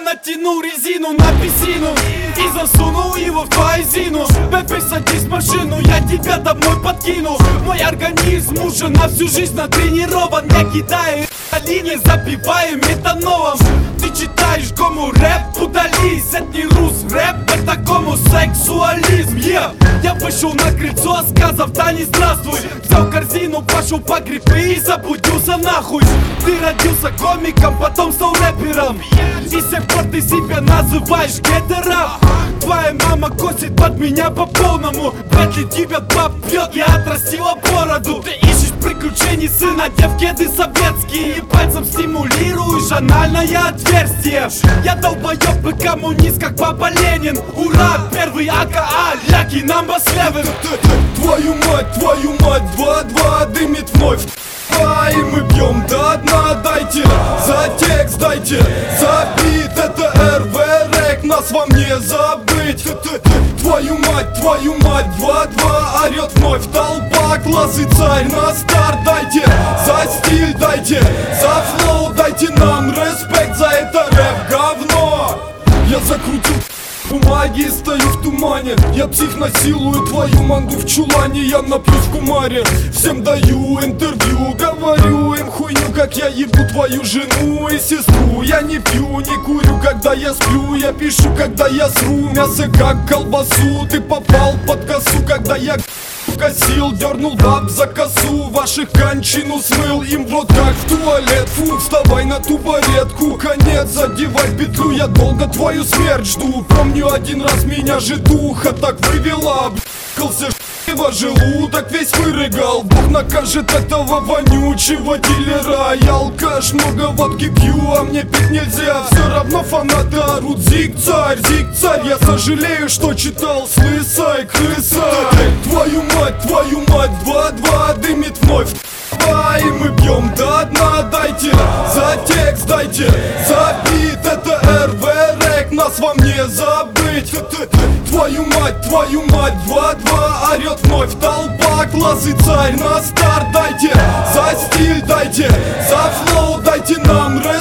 натянул резину на писину и засунул его в твою зину. Бэби, садись в машину, я тебя домой подкину. Мой организм уже на всю жизнь натренирован. Я кидаю линии, запиваю метанолом. Ты читаешь гому рэп, удались. Это не рус рэп, это гомосексуализм. Я вышел на крыльцо, сказав да не здравствуй. Взял корзину, пошел по грибы и заблудился нахуй. Ты родился комиком, потом стал рэпером. И с тех пор ты себя называешь гетером. Твоя мама косит под меня по полному. Вряд ли тебя баб бьет, я отрастила бороду. Ты ищешь приключений, сын, одев кеды советские. И пальцем стимулируешь анальное отверстие. Я долбоёб и коммунист, как Папа Ленин. Ура, первый АКА, ляки, number 7. Твою мать, 2-2 дымит вновь. И мы бьем до дна, дайте за текст, дайте за бит. Это РВ рэк, нас вам не забыть. Твою мать, 2-2 орёт вновь толпа. Класс и царь на старт, дайте за стиль, дайте за флоу. Дайте нам респект за это рэп говно. Я закрутил бумаги и стою в тумане. Я псих, насилую твою манду в чулане. Я напьюсь в кумаре, всем даю интервью. Говорю им хуйню, как я ебу твою жену и сестру. Я не пью, не курю, когда я сплю. Я пишу, когда я сру мясо, как колбасу. Ты попал под косу, когда я косил, дернул баб за косу. Ваших кончину смыл им в рот, как в туалет. Фу, вставай на табуретку. Конец, задевай петлю, я долго твою смерть жду. Помню, один раз меня житуха так вывела. Объехался в желудок, весь вырыгал. Бог накажет этого вонючего дилера. Я алкаш, много водки пью, а мне пить нельзя. Все равно фанаты орут: зиг-царь, зиг-царь. Я сожалею, что читал с лысой крысой. Твою мать, 2-2 дымит вновь. И мы бьем до дна, дайте за текст, дайте за бит. Это РВ рэк, нас вам не забыть. Твою мать, 2-2 орёт вновь толпа. Класс и царь на старт, дайте за стиль, дайте за флоу. Дайте нам респект.